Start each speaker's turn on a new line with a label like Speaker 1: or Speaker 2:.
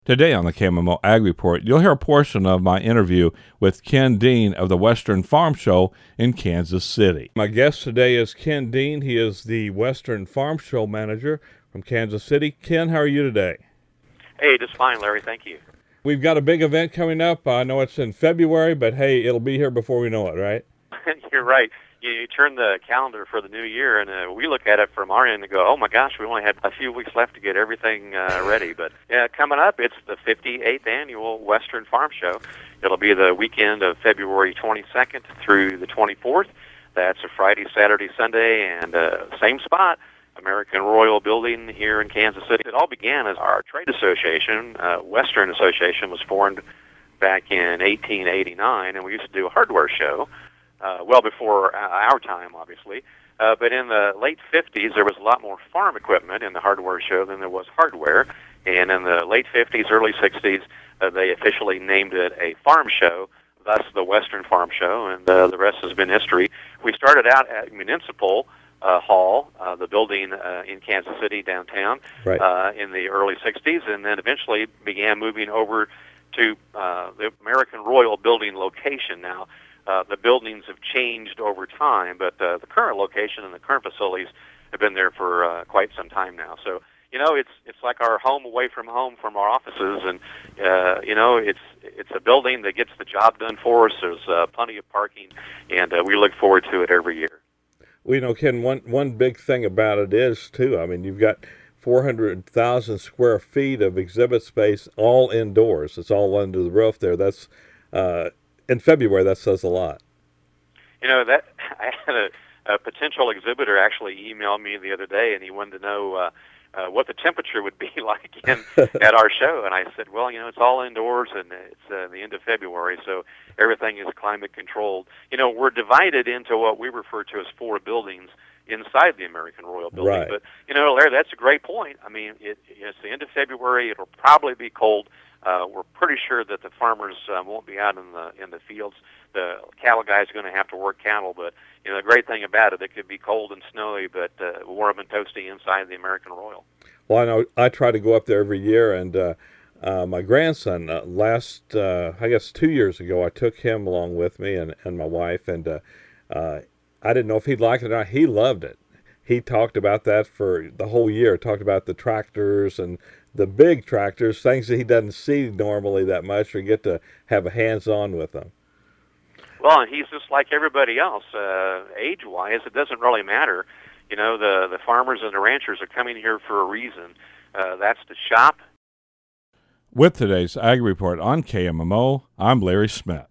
Speaker 1: Today on the KMMO Ag Report, you'll hear a portion of my interview with Ken Dean of the Western Farm Show in Kansas City. My guest today is Ken Dean. He is the Western Farm Show manager from Kansas City. Ken, how are you today?
Speaker 2: Hey, just fine, Larry. Thank you.
Speaker 1: We've got a big event coming up. I know it's in February, but hey, it'll be here before we know it, right?
Speaker 2: You're right. You turn the calendar for the new year, and we look at it from our end and go, oh my gosh, we only had a few weeks left to get everything ready. But coming up, it's the 58th annual Western Farm Show. It'll be the weekend of February 22nd through the 24th. That's a Friday, Saturday, Sunday, and same spot, American Royal Building here in Kansas City. It all began as our trade association, Western Association, was formed back in 1889, and we used to do a hardware show. Well before our time, obviously. But in the late 50s, there was a lot more farm equipment in the hardware show than there was hardware. And in the late 50s, early 60s, they officially named it a farm show, thus the Western Farm Show, and the rest has been history. We started out at Municipal Hall, the building in Kansas City downtown,
Speaker 1: right,
Speaker 2: in the early 60s, and then eventually began moving over to the American Royal Building location now. The buildings have changed over time, but the current location and the current facilities have been there for quite some time now. So, you know, it's like our home away from home from our offices, and you know, it's a building that gets the job done for us. There's plenty of parking, and we look forward to it every year.
Speaker 1: Well, you know, Ken, one big thing about it is, too, I mean, you've got 400,000 square feet of exhibit space all indoors. It's all under the roof there. That's in February, that says a lot.
Speaker 2: You know, that I had a potential exhibitor actually email me the other day, and he wanted to know what the temperature would be like at our show. And I said, well, you know, it's all indoors, and it's the end of February, so everything is climate controlled. You know, we're divided into what we refer to as 4 buildings inside the American Royal Building.
Speaker 1: Right.
Speaker 2: But, you know, Larry, that's a great point. I mean, it's the end of February. It'll probably be cold. We're pretty sure that the farmers won't be out in the fields. The cattle guys are going to have to work cattle, but you know the great thing about it could be cold and snowy, but warm and toasty inside the American Royal.
Speaker 1: Well, I know I try to go up there every year, and my grandson I guess 2 years ago, I took him along with me and my wife, and I didn't know if he'd like it or not. He loved it. He talked about that for the whole year. Talked about the tractors and the big tractors, things that he doesn't see normally that much or get to have a hands-on with them.
Speaker 2: Well, and he's just like everybody else. Age-wise, it doesn't really matter. You know, the farmers and the ranchers are coming here for a reason. That's to shop.
Speaker 1: With today's Ag Report on KMMO, I'm Larry Smith.